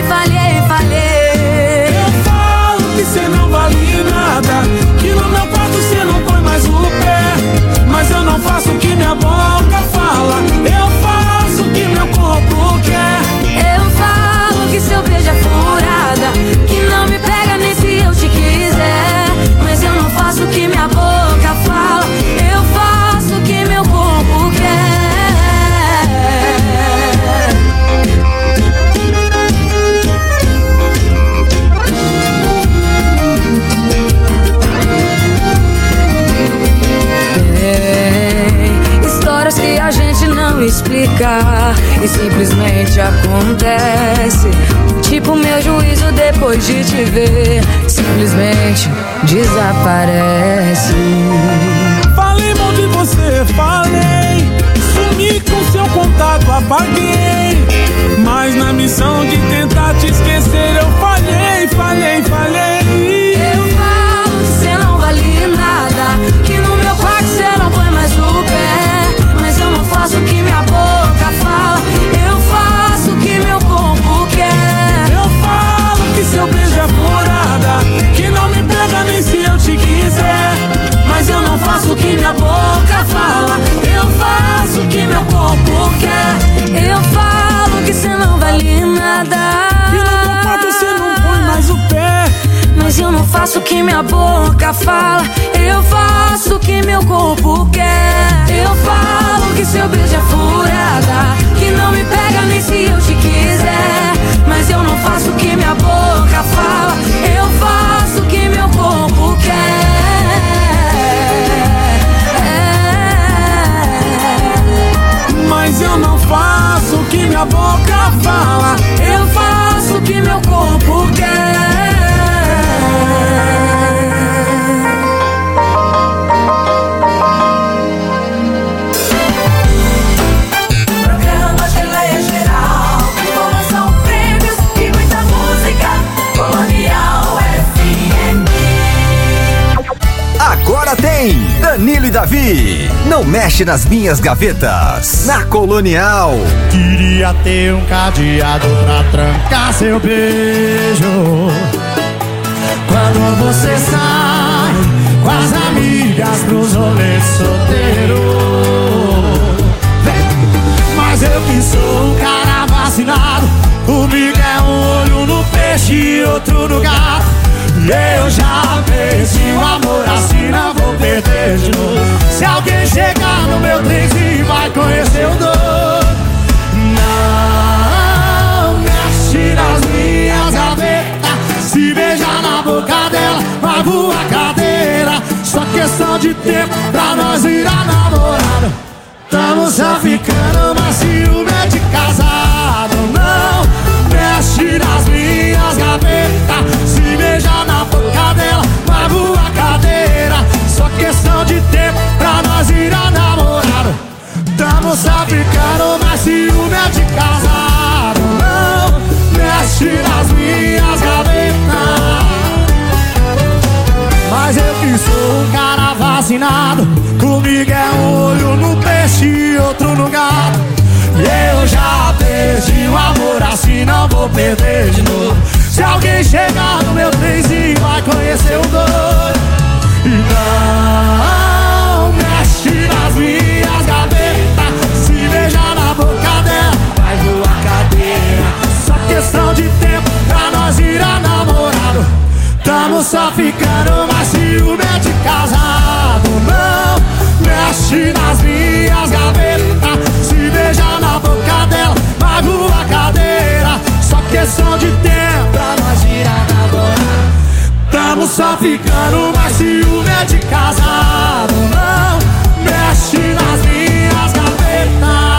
Eu falo que cê não vale nada, que no meu quarto cê não põe mais e simplesmente acontece. Tipo meu juízo depois de te ver, simplesmente desaparece. Falei mal de você, falei. Sumi com seu contato, apaguei. Mas na missão de tentar te esquecer eu falhei. Eu falo que cê não vale nada, que no meu quarto cê não põe mais o pé. Mas eu não faço o que minha boca fala, eu faço o que meu corpo quer. Eu falo que seu beijo é furada, que não me pega nem se eu te quiser. Mas eu não faço o que minha boca fala, eu faço o que meu corpo quer. Eu falo que cê não vale nada, que no meu quarto cê não põe mais o pé. Mas eu não faço o que minha boca fala, eu faço o que meu corpo quer. Eu falo que seu beijo é furada, que não me pega nem se eu te quiser. Mas eu não faço o que minha boca fala, eu faço o que meu corpo quer. Mas eu não faço o que minha boca fala, eu faço o que meu corpo quer. Programa Geleia Geral, informação, prêmios e muita música. Colonial FM. Agora tem Danilo e Davi. Não mexe nas minhas gavetas. Na Colonial. Queria ter um cadeado pra trancar seu beijo. Quando você sai com as amigas pros rolês solteiro. Mas eu que sou um cara vacinado, comigo é um olho no peixe e outro no gato. Eu já perdi o amor, assim não vou perder de novo. Se alguém chegar no meu trenzinho vai conhecer o dono. Não mexe nas minhas gavetas, se beijar na boca dela vai voar cadeira. Só questão de tempo pra nós virar namorado. Tamo só ficando, mas ciúme é de casado. Não mexe nas minhas gavetas, se beijar na boca dela vai voar cadeira. Só questão de tempo pra nós virar namorado. Tamo só ficando, mas ciúme é de casado. Não mexe nas minhas gavetas. Mas eu que sou um cara vacinado, comigo é um olho no peixe e outro no gato. Eu já perdi o amor, assim não vou perder de novo. Se alguém chegar no meu trenzinho vai conhecer o dono. E não mexe nas minhas gavetas, se beijar na boca dela vai voar cadeira. Só questão de tempo pra nós virar namorado. Tamo só ficando, mas ciúme é de casado. Não mexe nas minhas gavetas, se beijar na boca dela vai voar cadeira. Só questão de tempo pra nós virar namorado. Tamo só ficando, mas ciúme é de casado. Não mexe nas minhas gavetas.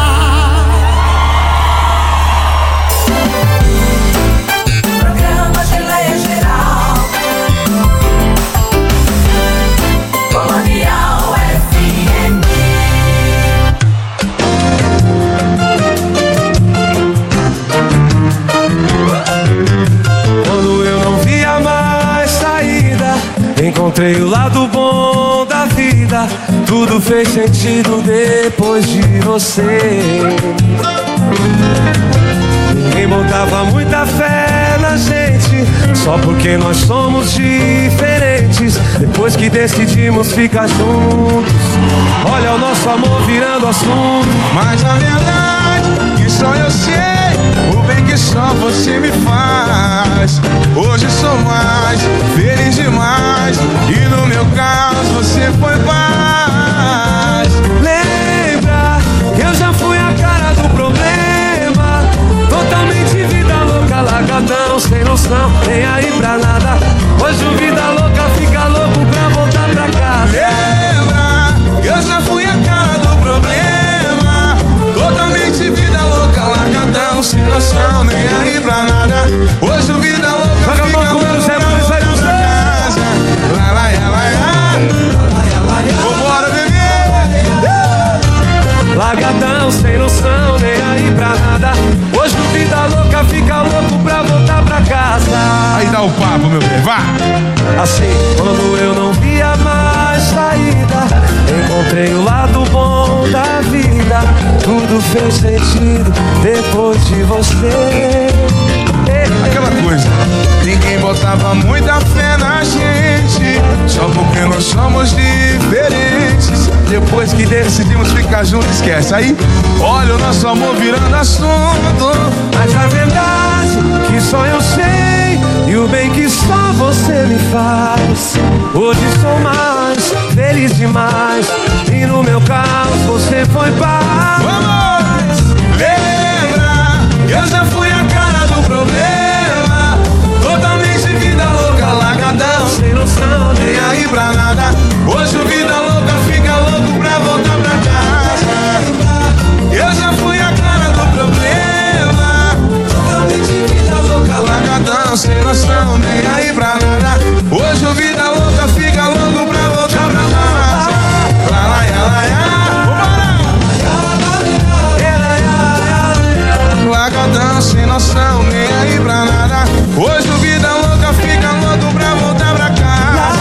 Programa Geleia Geral, Colonial FM. Quando eu não via mais saída, encontrei o lado bom da vida. Tudo fez sentido depois de você. Ninguém botava muita fé na gente, só porque nós somos diferentes. Depois que decidimos ficar juntos, olha o nosso amor virando assunto. Mas na verdade, que só eu sei o bem que só você me faz. Hoje sou mais feliz demais, e no meu caso você foi paz. Lembra que eu já fui a cara do problema, totalmente vida louca, largadão, sem noção, nem aí pra nada. Hoje o vida louca fica louco pra voltar pra casa. Lembra que eu já fui a cara do problema, totalmente vida louca, ladrão sem noção, nem aí pra nada. Hoje o vida louca fica louco pra casa. Lá, lá, lá, lá. Vambora, bebê. Largadão sem noção, nem aí pra nada. Hoje o vida louca fica louco pra voltar pra casa. Aí dá o papo, meu bem, vá. Assim, quando eu não via mais saída, encontrei o lado bom da vida. Tudo fez sentido depois de você. Aquela coisa, ninguém botava muita fé na gente, só porque nós somos diferentes. Depois que decidimos ficar juntos, esquece. Aí, olha o nosso amor virando assunto. Mas a verdade que só eu sei, e o bem que só você me faz. Hoje sou mais feliz demais, e no meu caos você foi paz. Vamos! Lembra, eu já fui a cara do problema, totalmente vida louca, largadão, sem noção, nem aí pra nada. Hoje o vida louca fica louco pra voltar pra casa. Eu já fui a cara do problema, totalmente vida louca, largadão, sem noção, nem aí pra nada. Hoje o vida louca fica louco pra voltar pra casa. Lá, lá, lá, lá. Largadão, sem noção, nem aí pra nada. Hoje o vida louca fica louco pra voltar pra casa.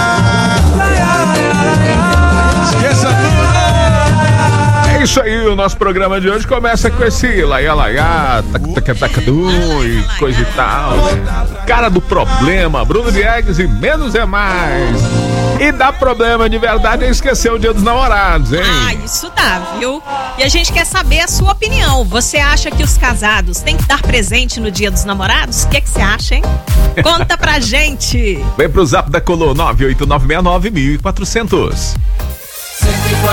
Esqueça tudo. É isso aí, o nosso programa de hoje começa com esse laiá, e coisa e tal. Cara do problema, Bruno Diegues e Menos é Mais. E dá problema de verdade é esquecer o Dia dos Namorados, hein? Ah, isso dá, viu? E a gente quer saber a sua opinião. Você acha que os casados têm que dar presente no Dia dos Namorados? O que é que você acha, hein? Conta pra gente. Vem pro zap da Colô 98969-1400. 104.7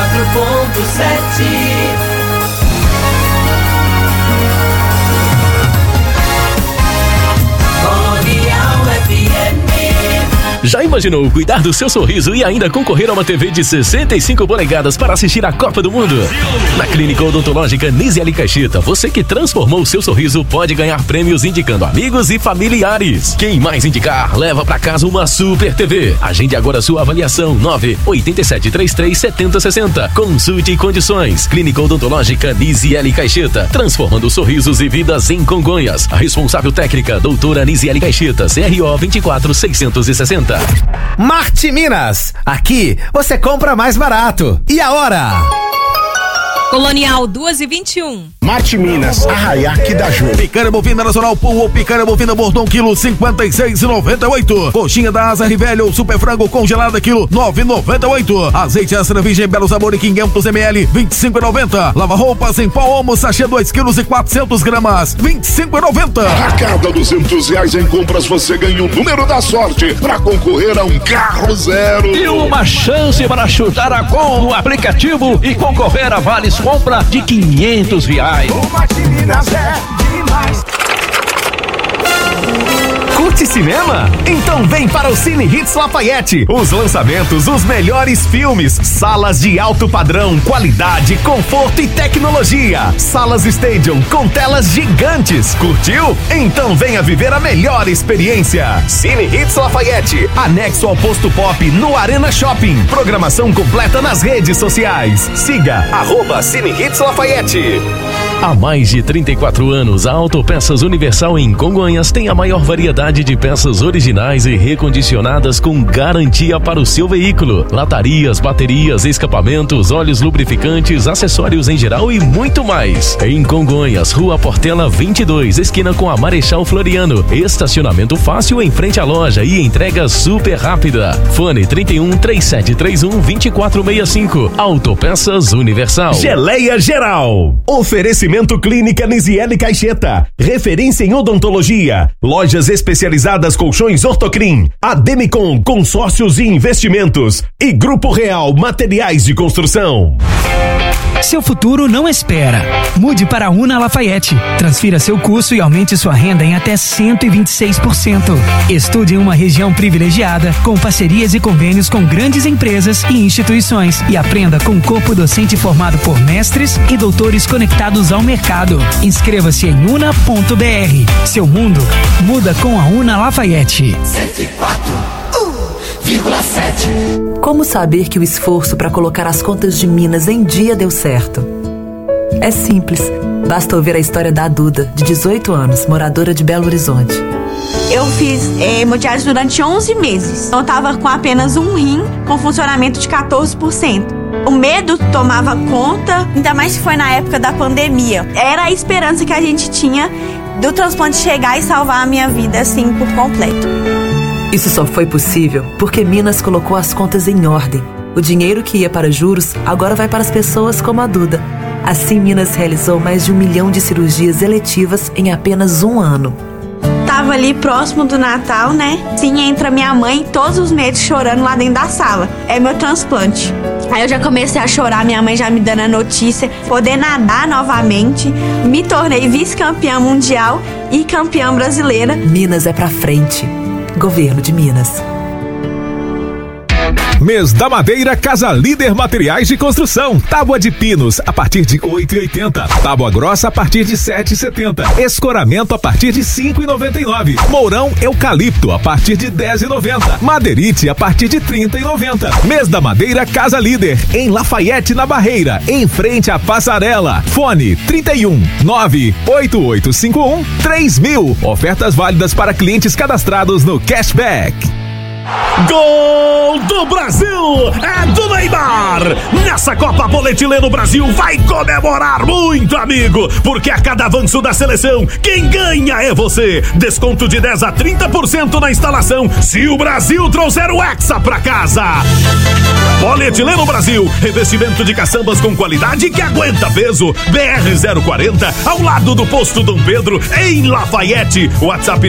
Colonial FM. Já imaginou cuidar do seu sorriso e ainda concorrer a uma TV de 65 polegadas para assistir a Copa do Mundo? Na Clínica Odontológica Nisiele Caixeta, você que transformou o seu sorriso pode ganhar prêmios indicando amigos e familiares. Quem mais indicar, leva para casa uma Super TV. Agende agora sua avaliação 987337060. Consulte condições. Clínica Odontológica Nisiele Caixeta, transformando sorrisos e vidas em Congonhas. A responsável técnica, doutora Nisiele Caixeta, CRO 24660. Marte Minas, aqui você compra mais barato. E a hora? Colonial 2:21. Marte Minas, Arraiaque da Ju. Picanha bovina nacional Pool ou picanha bovina Bordão, quilo 56,98. Coxinha da Asa Rivelli ou super frango congelada, quilo 9,98. Azeite extra virgem Belo Sabor em 500 ml, 25,90. Lava roupas em pó Omo, sachê 2 quilos e 400 gramas, 25,90. A cada R$200 em compras você ganha o número da sorte para concorrer a um carro zero. E uma chance para chutar a gol no aplicativo e concorrer a vales compra de R$500. O Marte Minas é demais. Curte cinema? Então vem para o Cine Hits Lafayette. Os lançamentos, os melhores filmes, salas de alto padrão, qualidade, conforto e tecnologia. Salas Stadium com telas gigantes. Curtiu? Então venha viver a melhor experiência. Cine Hits Lafayette, anexo ao Posto Pop no Arena Shopping. Programação completa nas redes sociais. Siga @Cine Hits Lafayette. Há mais de 34 anos, a Autopeças Universal em Congonhas tem a maior variedade de peças originais e recondicionadas com garantia para o seu veículo. Latarias, baterias, escapamentos, óleos lubrificantes, acessórios em geral e muito mais. Em Congonhas, Rua Portela 22, esquina com a Marechal Floriano. Estacionamento fácil em frente à loja e entrega super rápida. Fone 31-3731-2465. Autopeças Universal. Geleia Geral. Oferecimento Clínica Nisiele Caixeta. Referência em odontologia. Lojas especializadas Colchões Ortocrim. Ademicon Consórcios e Investimentos. E Grupo Real Materiais de Construção. Seu futuro não espera. Mude para a Una Lafayette. Transfira seu curso e aumente sua renda em até 126%. Estude em uma região privilegiada, com parcerias e convênios com grandes empresas e instituições. E aprenda com um corpo docente formado por mestres e doutores conectados ao mercado. Inscreva-se em una.br. Seu mundo muda com a Una Lafayette. 104,7. Como saber que o esforço para colocar as contas de Minas em dia deu certo? É simples. Basta ouvir a história da Duda, de 18 anos, moradora de Belo Horizonte. Eu fiz hemodiálise durante 11 meses. Eu tava com apenas um rim com funcionamento de 14%. O medo tomava conta, ainda mais que foi na época da pandemia. Era a esperança que a gente tinha do transplante chegar e salvar a minha vida, assim, por completo. Isso só foi possível porque Minas colocou as contas em ordem. O dinheiro que ia para juros agora vai para as pessoas como a Duda. Assim, Minas realizou mais de 1 milhão de cirurgias eletivas em apenas um ano. Tava ali próximo do Natal, né? Sim, entra minha mãe todos os meses chorando lá dentro da sala. É meu transplante. Aí eu já comecei a chorar, minha mãe já me dando a notícia, poder nadar novamente. Me tornei vice-campeã mundial e campeã brasileira. Minas é pra frente. Governo de Minas. Mês da Madeira Casa Líder Materiais de Construção. Tábua de pinos a partir de 8,80. Tábua grossa a partir de 7,70. Escoramento a partir de 5,99. Mourão eucalipto a partir de 10,90. Madeirite a partir de 30,90. Mês da Madeira Casa Líder em Lafayette, na Barreira, em frente à passarela. Fone 31 98851 3000. Ofertas válidas para clientes cadastrados no Cashback. Gol do Brasil é do Neymar. Nessa Copa Polietileno Brasil vai comemorar muito, amigo, porque a cada avanço da seleção, quem ganha é você. Desconto de 10 a 30% na instalação se o Brasil trouxer o Hexa pra casa. Polietileno Brasil, revestimento de caçambas com qualidade que aguenta peso. BR-040, ao lado do posto Dom Pedro, em Lafayette. WhatsApp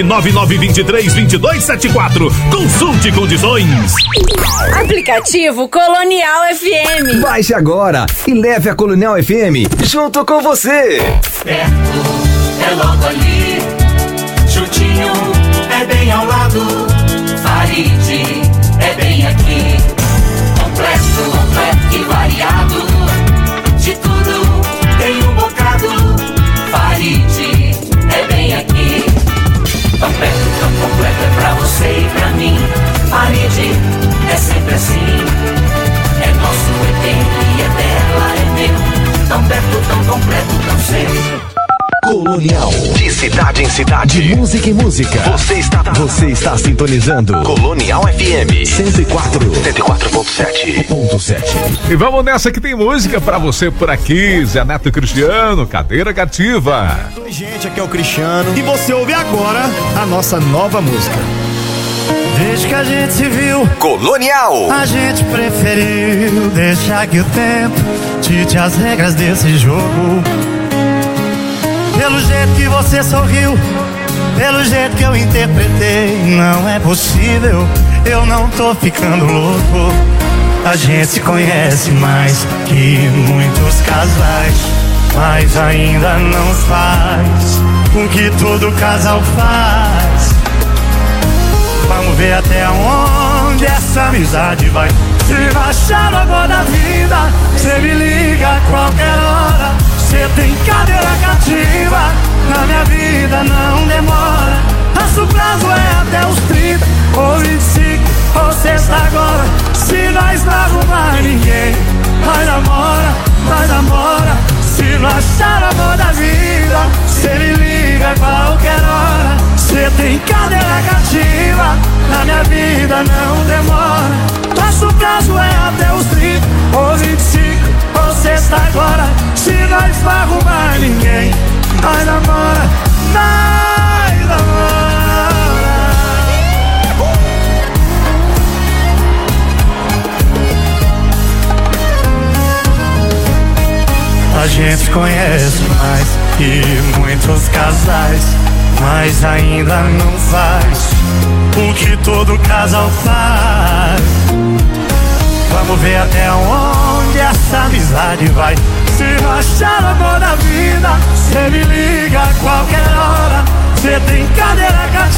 999232274. Consulte condições. Aplicativo Colonial FM. Baixe agora e leve a Colonial FM junto com você. Perto é logo ali, juntinho é bem ao lado. Faride é bem aqui, completo e variado. De tudo tem um bocado. Faride é bem aqui, tão perto, tão completo é pra você e pra mim. Faride é sempre assim, é nosso, é dele, é dela, é meu. Tão perto, tão completo, tão seu. Colonial. De cidade em cidade. De música em música. Você está sintonizando Colonial FM 104.7. E vamos nessa que tem música pra você por aqui. Zé Neto Cristiano, Cadeira Cativa. Oi, gente, aqui é o Cristiano. E você ouve agora a nossa nova música. Desde que a gente se viu, Colonial, a gente preferiu deixar que o tempo dite as regras desse jogo. Pelo jeito que você sorriu, pelo jeito que eu interpretei, não é possível, eu não tô ficando louco. A gente se conhece mais que muitos casais, mas ainda não faz o que todo casal faz. Vamos ver até onde essa amizade vai. Se baixar no agora da vida, cê me liga a qualquer hora. Cê tem cadeira cativa, na minha vida não demora. Nosso prazo é até os 30 ou 25 ou sexta agora. Se nós não arrumar ninguém, nós namora. Se não achar a amor da vida, cê me liga a qualquer hora. Cê tem cadeira cativa, na minha vida não demora. Nosso prazo é até os 30 ou 25 ou sexta agora. Se nós não arrumar ninguém, nós namora. A gente conhece mais que muitos casais, mas ainda não faz o que todo casal faz. Vamos ver até onde que essa amizade vai se rachar agora da vida. Cê me liga a qualquer hora, cê tem cadeira cativa.